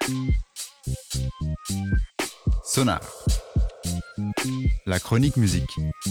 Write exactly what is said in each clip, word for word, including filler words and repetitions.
Sonar, la chronique musique.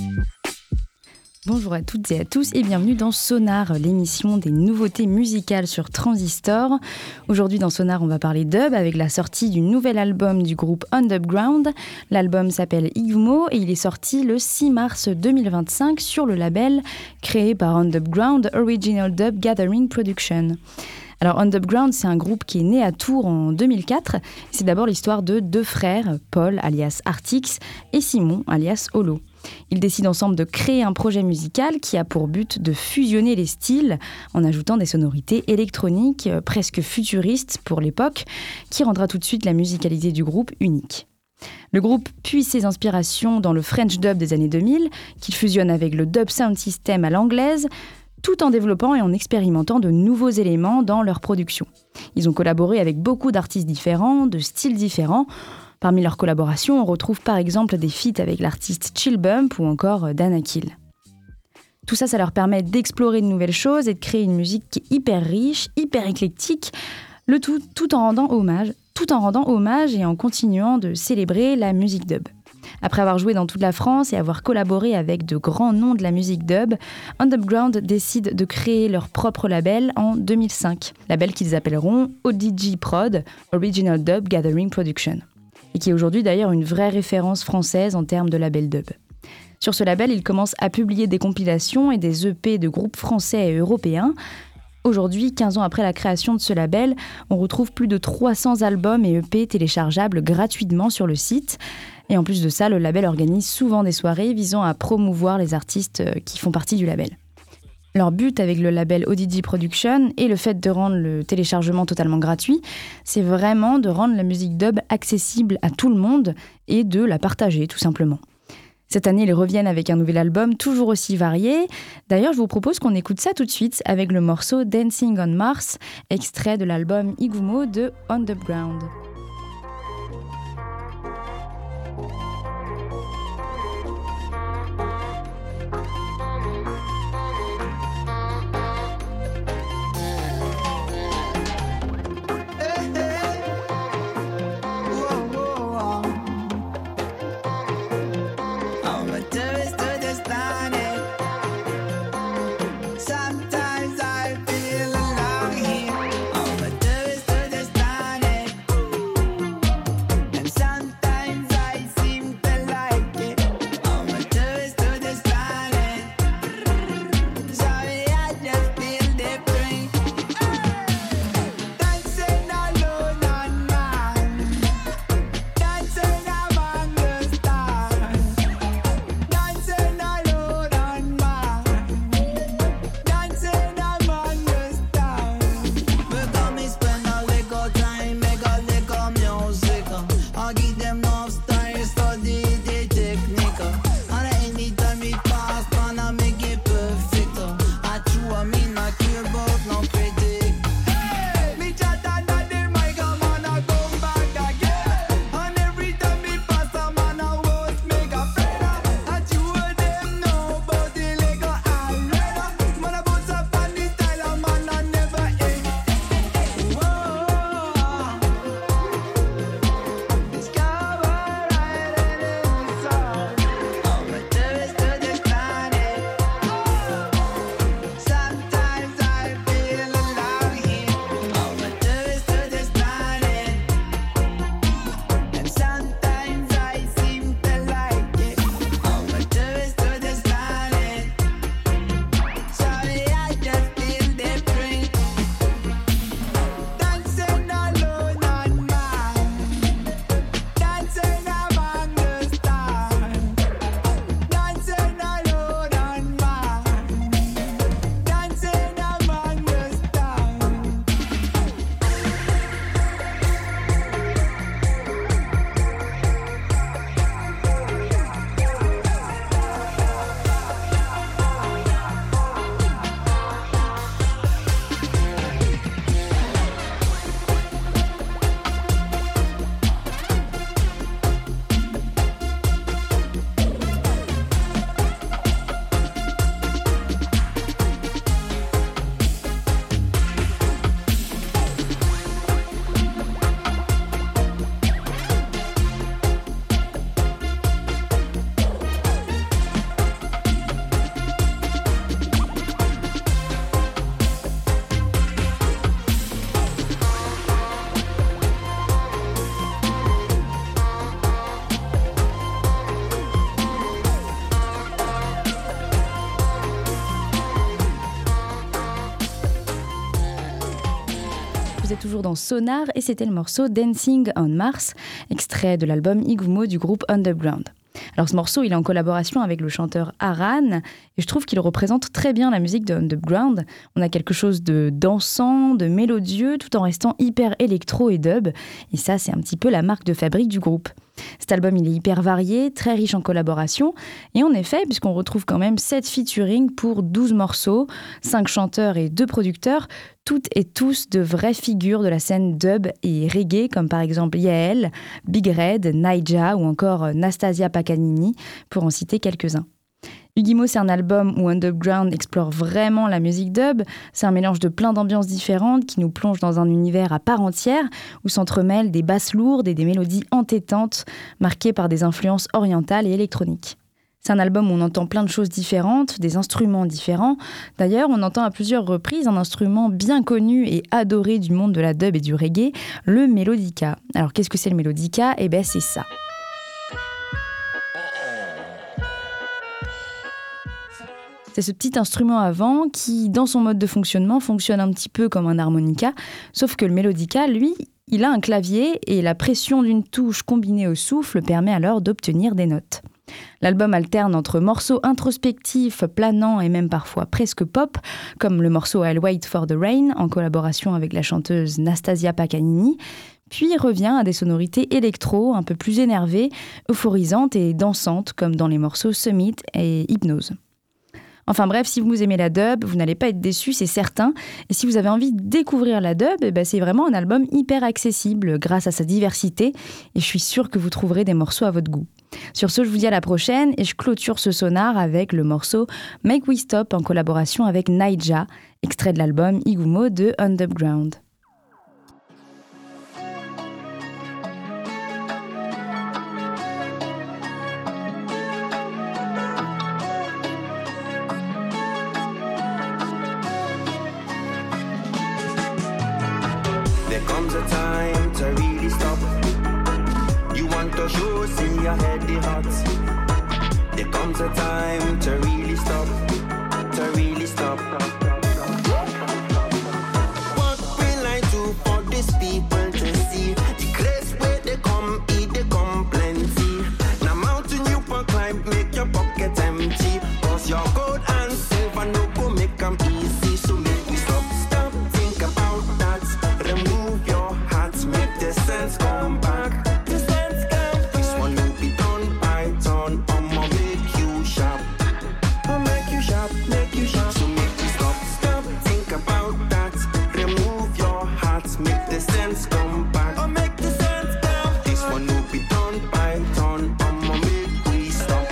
Bonjour à toutes et à tous et bienvenue dans Sonar, l'émission des nouveautés musicales sur Transistor. Aujourd'hui dans Sonar, on va parler dub avec la sortie du nouvel album du groupe Underground. L'album s'appelle Igumo et il est sorti le six mars deux mille vingt-cinq sur le label créé par Underground Original Dub Gathering Production. Alors Underground, c'est un groupe qui est né à Tours en deux mille quatre. C'est d'abord l'histoire de deux frères, Paul alias Artix et Simon alias Holo. Ils décident ensemble de créer un projet musical qui a pour but de fusionner les styles en ajoutant des sonorités électroniques presque futuristes pour l'époque, qui rendra tout de suite la musicalité du groupe unique. Le groupe puise ses inspirations dans le French dub des années deux mille, qu'il fusionne avec le dub sound system à l'anglaise, tout en développant et en expérimentant de nouveaux éléments dans leur production. Ils ont collaboré avec beaucoup d'artistes différents, de styles différents. Parmi leurs collaborations, on retrouve par exemple des feats avec l'artiste Chill Bump ou encore Dan Akil. Tout ça, ça leur permet d'explorer de nouvelles choses et de créer une musique qui est hyper riche, hyper éclectique, le tout tout en rendant hommage, tout en rendant hommage et en continuant de célébrer la musique dub. Après avoir joué dans toute la France et avoir collaboré avec de grands noms de la musique dub, Underground décide de créer leur propre label en deux mille cinq, label qu'ils appelleront O D G Prod, Original Dub Gathering Production, et qui est aujourd'hui d'ailleurs une vraie référence française en termes de label dub. Sur ce label, ils commencent à publier des compilations et des E P de groupes français et européens. Aujourd'hui, quinze ans après la création de ce label, on retrouve plus de trois cents albums et E P téléchargeables gratuitement sur le site. Et en plus de ça, le label organise souvent des soirées visant à promouvoir les artistes qui font partie du label. Leur but avec le label O D G Production et le fait de rendre le téléchargement totalement gratuit, c'est vraiment de rendre la musique dub accessible à tout le monde et de la partager tout simplement. Cette année, ils reviennent avec un nouvel album toujours aussi varié. D'ailleurs, je vous propose qu'on écoute ça tout de suite avec le morceau Dancing on Mars, extrait de l'album Igumo de Underground. Sometimes I feel alone here. I'm a tourist to the planet. Vous êtes toujours dans Sonar et c'était le morceau Dancing on Mars, extrait de l'album Igumo du groupe Underground. Alors ce morceau, il est en collaboration avec le chanteur Aran et je trouve qu'il représente très bien la musique de Underground. On a quelque chose de dansant, de mélodieux, tout en restant hyper électro et dub. Et ça, c'est un petit peu la marque de fabrique du groupe. Cet album, il est hyper varié, très riche en collaborations. Et en effet, puisqu'on retrouve quand même sept featuring pour douze morceaux, cinq chanteurs et deux producteurs, toutes et tous de vraies figures de la scène dub et reggae, comme par exemple Yael, Big Red, Naija ou encore Nastasia Paganini, pour en citer quelques-uns. Iguimo, c'est un album où Underground explore vraiment la musique dub. C'est un mélange de plein d'ambiances différentes qui nous plonge dans un univers à part entière où s'entremêlent des basses lourdes et des mélodies entêtantes marquées par des influences orientales et électroniques. C'est un album où on entend plein de choses différentes, des instruments différents. D'ailleurs, on entend à plusieurs reprises un instrument bien connu et adoré du monde de la dub et du reggae, le melodica. Alors qu'est-ce que c'est le melodica ? Eh bien c'est ça. C'est ce petit instrument à vent qui, dans son mode de fonctionnement, fonctionne un petit peu comme un harmonica, sauf que le melodica, lui, il a un clavier et la pression d'une touche combinée au souffle permet alors d'obtenir des notes. L'album alterne entre morceaux introspectifs, planants et même parfois presque pop, comme le morceau I'll Wait for the Rain, en collaboration avec la chanteuse Nastasia Paganini, puis revient à des sonorités électro un peu plus énervées, euphorisantes et dansantes, comme dans les morceaux Summit et Hypnose. Enfin bref, si vous aimez la dub, vous n'allez pas être déçus, c'est certain. Et si vous avez envie de découvrir la dub, eh ben c'est vraiment un album hyper accessible grâce à sa diversité. Et je suis sûre que vous trouverez des morceaux à votre goût. Sur ce, je vous dis à la prochaine et je clôture ce sonar avec le morceau Make We Stop en collaboration avec Naija, extrait de l'album Igumo de Underground. There comes a time to really stop. You want to show, see your head the hot. There comes a time to really stop, to really stop. What will I do for these people to see? The place where they come, eat, they come plenty. Now mountain you can climb, make your pocket empty. Cause your gold and silver no go make them easy. So make me stop, stop, think about that. Remove your hat, make the sense come back. The sense come back. This one will be done by turn. I'ma make you sharp. I'll make you sharp, make you sharp. So make me stop, stop, think about that. Remove your hat, make the sense come back. I'll make the sense come back. This one will be done by turn. I'ma make we stop.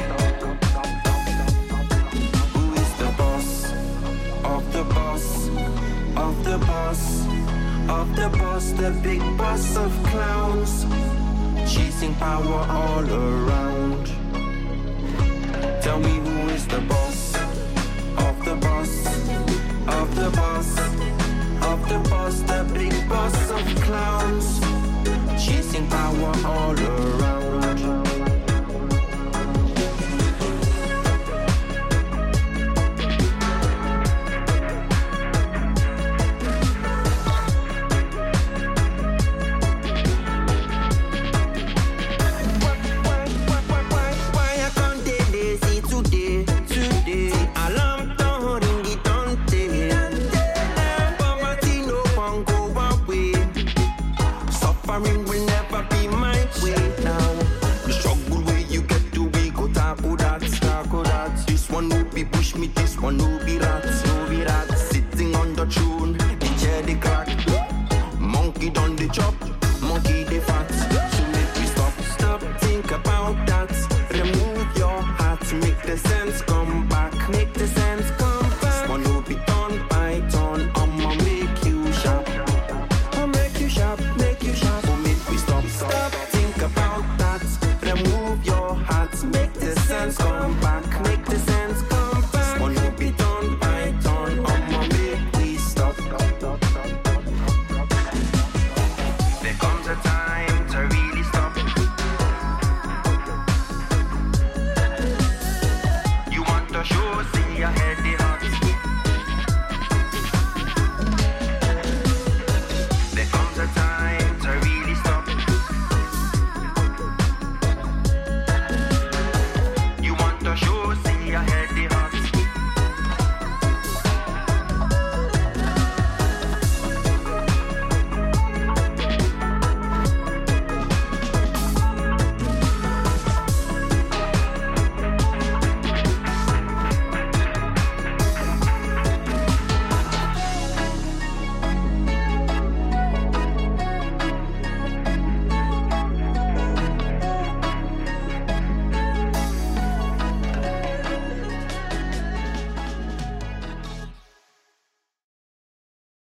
Who is the boss of the boss of the boss? Of the boss, the big boss of clowns, chasing power all around. Tell me who is the boss of the boss, of the boss, of the boss, the big boss of clowns, chasing power all around.